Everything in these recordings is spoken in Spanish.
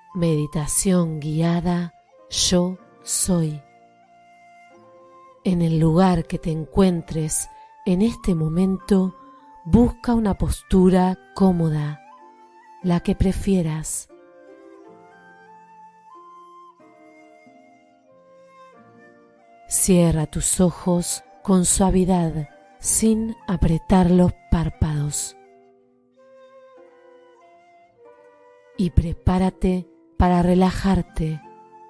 Meditación guiada Yo Soy. En el lugar que te encuentres en este momento, busca una postura cómoda, la que prefieras. Cierra tus ojos con suavidad, sin apretar los párpados. Y prepárate para relajarte.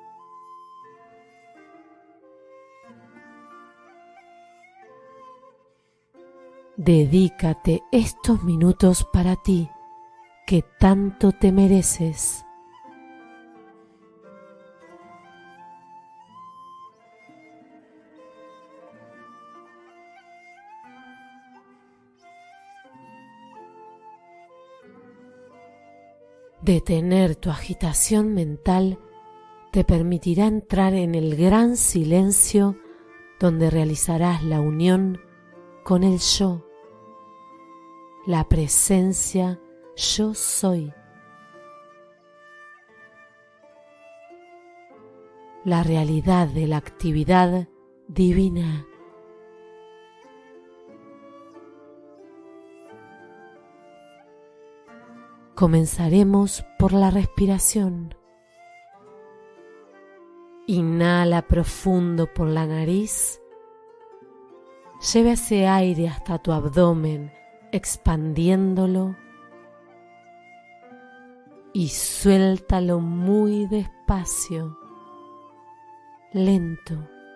Dedícate estos minutos para ti, que tanto te mereces. Detener tu agitación mental te permitirá entrar en el gran silencio donde realizarás la unión con el yo, la presencia Yo Soy, la realidad de la actividad divina. Comenzaremos por la respiración. Inhala profundo por la nariz. Lleva ese aire hasta tu abdomen, expandiéndolo. Y suéltalo muy despacio, lento.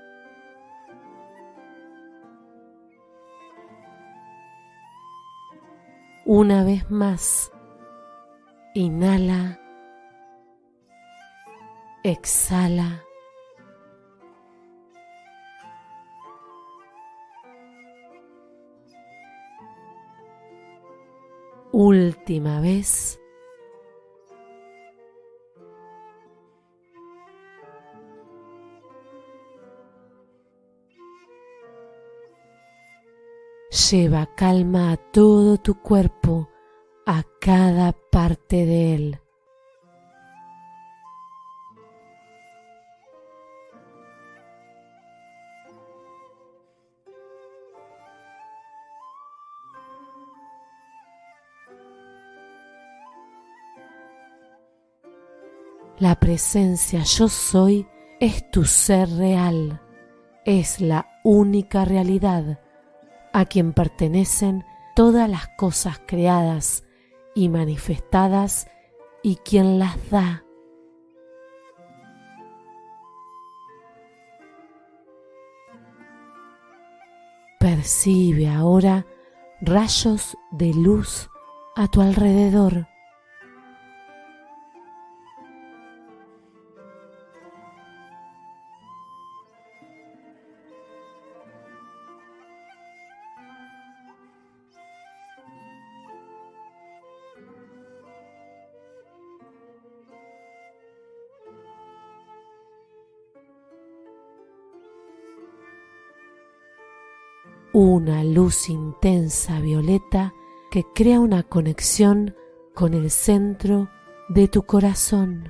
Una vez más. Inhala, exhala, última vez. Lleva calma a todo tu cuerpo, a cada parte de él. La presencia Yo Soy es tu ser real, es la única realidad a quien pertenecen todas las cosas creadas y manifestadas y quien las da. Percibe ahora rayos de luz a tu alrededor. Una luz intensa violeta que crea una conexión con el centro de tu corazón.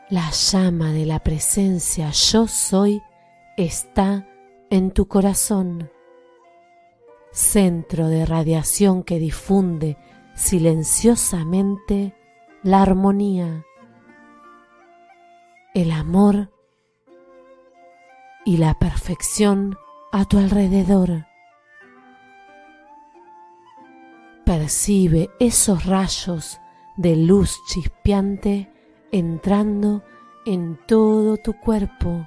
La llama de la presencia yo soy está en tu corazón, centro de radiación que difunde silenciosamente la armonía, el amor y la perfección a tu alrededor. Percibe esos rayos de luz chispeante entrando en todo tu cuerpo.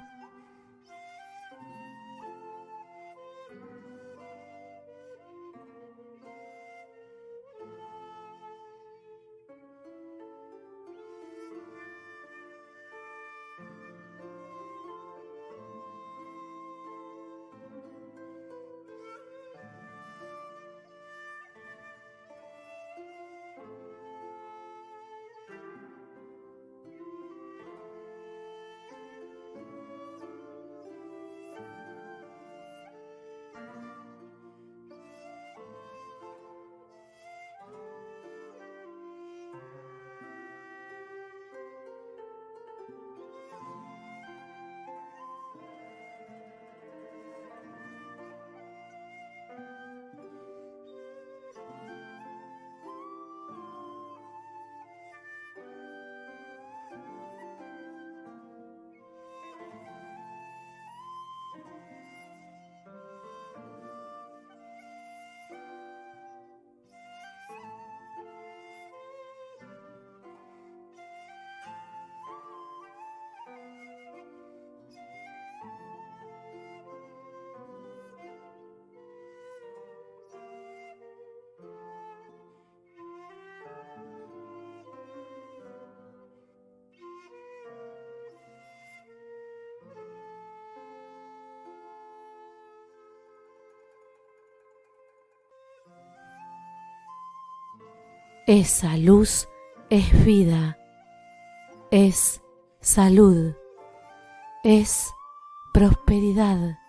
Esa luz es vida, es salud, es prosperidad,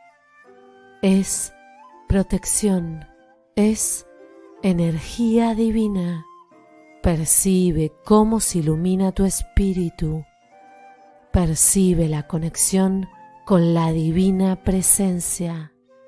es protección, es energía divina. Percibe cómo se ilumina tu espíritu, percibe la conexión con la divina presencia.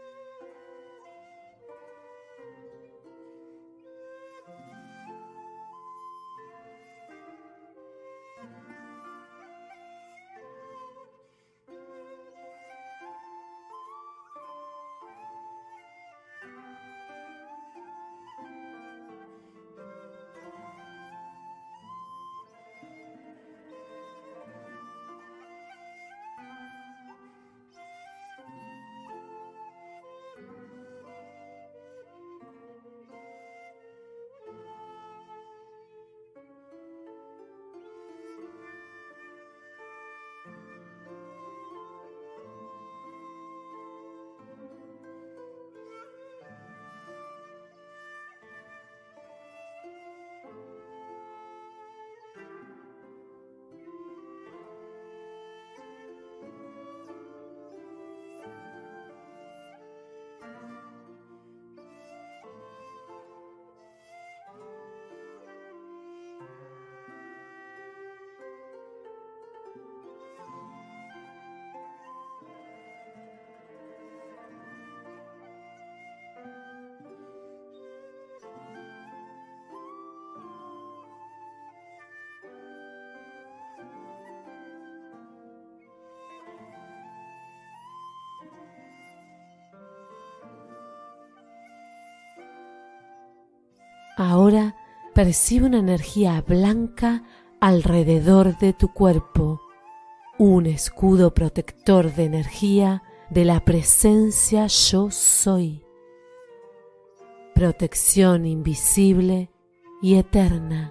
Ahora percibe una energía blanca alrededor de tu cuerpo, un escudo protector de energía de la presencia yo soy. Protección invisible y eterna.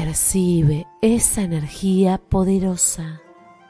Percibe esa energía poderosa.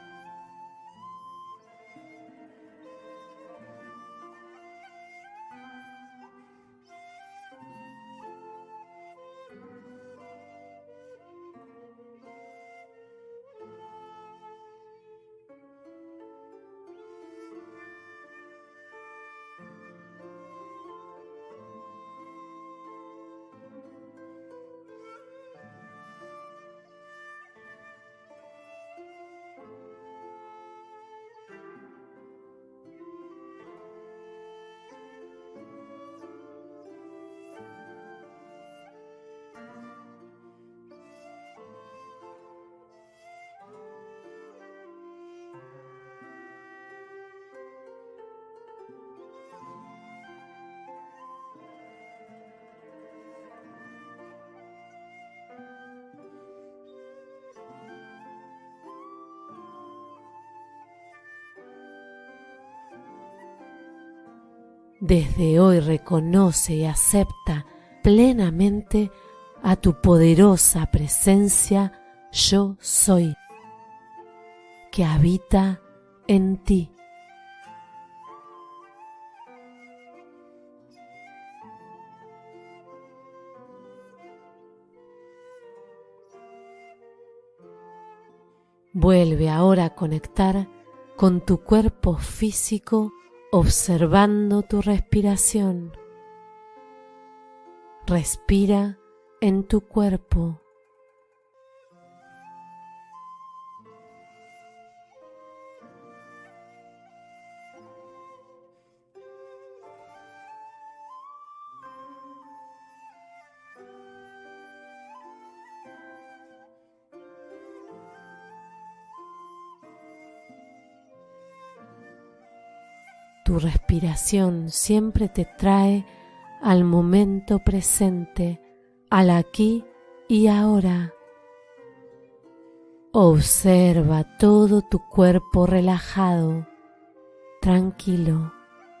Desde hoy reconoce y acepta plenamente a tu poderosa presencia Yo Soy, que habita en ti. Vuelve ahora a conectar con tu cuerpo físico observando tu respiración. Respira en tu cuerpo. Tu respiración siempre te trae al momento presente, al aquí y ahora. Observa todo tu cuerpo relajado, tranquilo.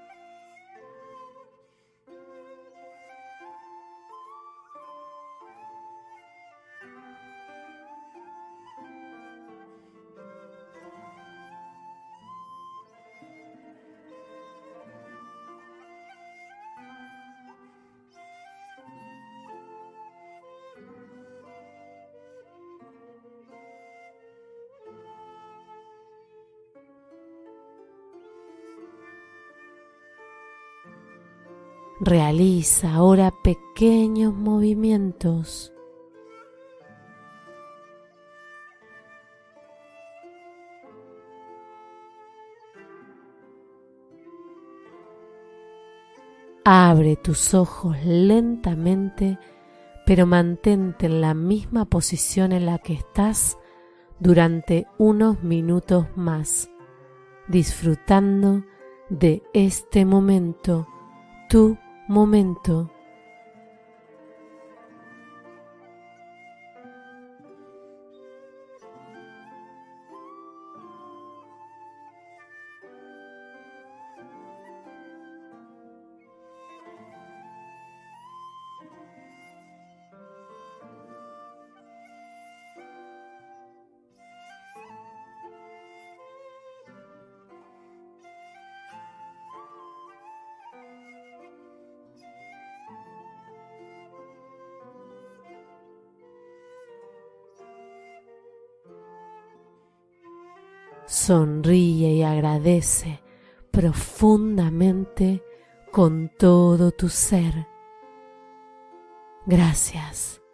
Realiza ahora pequeños movimientos. Abre tus ojos lentamente, pero mantente en la misma posición en la que estás durante unos minutos más, disfrutando de este momento, tu momento. Sonríe y agradece profundamente con todo tu ser. Gracias.